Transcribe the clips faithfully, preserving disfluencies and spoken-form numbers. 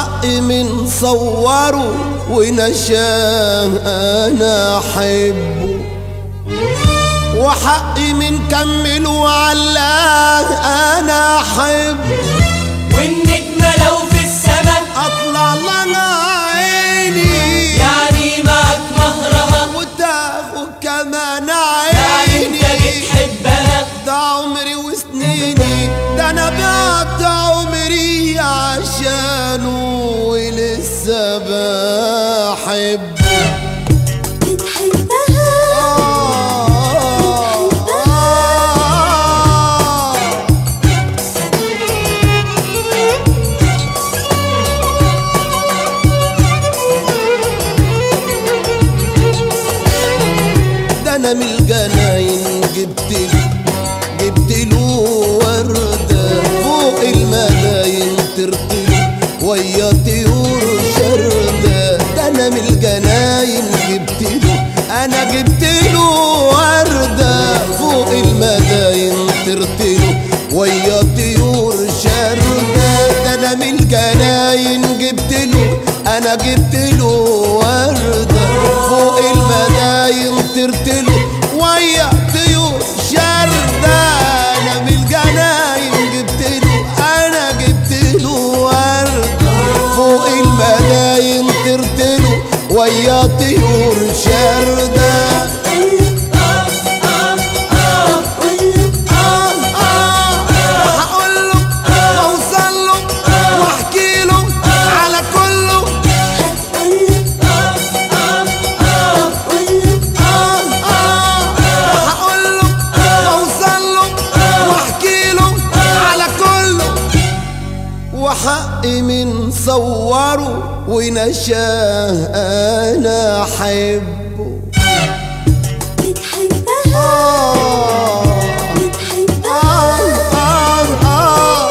وحقي من صوره ونشاه أنا أحبه، وحقي من كمل وعلاه أنا أحبه. والنجمة لو في السما أطلع لها عيني يعني معك مهرها، وتاخد كمان يعني انت عيني. بتحبها. ده عمري وسنيني، ده أنا بعت عمري عشانه ولسه بحبه. أنا من الجناين جبتله جبتله وردة فوق الملايين ترتله ويا طيور شردة. ده أنا من الجناين جبتله أنا جبتله وردة فوق الملايين ترتله ويا طيور شردة. ده أنا من الجناين جبتله أنا جبتله وردة فوق الملايين ترتله ويا طيور شردة. أنا من الجناين جبتله أنا جبتله وردة فوق الملايين ترتله ويا طيور شردة. وحقي من صوره ونشاه أنا أحبه. بتحبها آه بتحبها آه آه آه.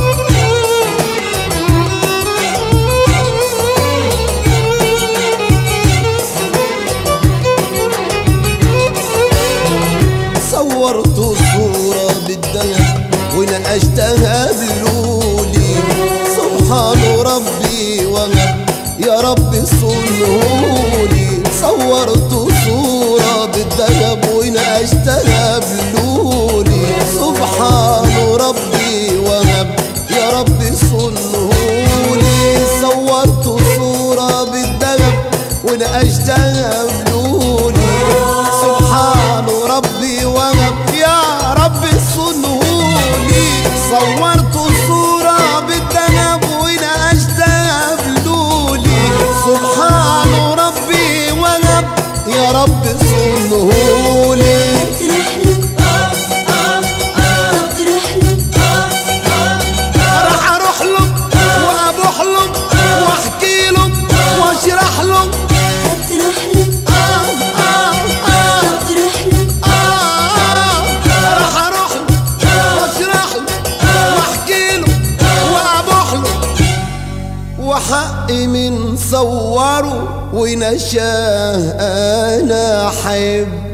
صورت صورة بالدهب ونقشتها بلولي، سبحان ربي وهب يا رب صنهولي. صورت صورة بالذهب ونقشتها بلولي، سبحان ربي وهب يا رب صنهولي. صورت صورة بالذهب ونقشتها بلولي، سبحان ربي وهب يا رب صنهولي. صورت صورة بالذهب ونقشتها بلولي، سبحان ربي وهب يا رب صنهولي. راح اروح له وابوح له واحكي له واشرح له. وحقي من صوره ونشاه أنا أحبه.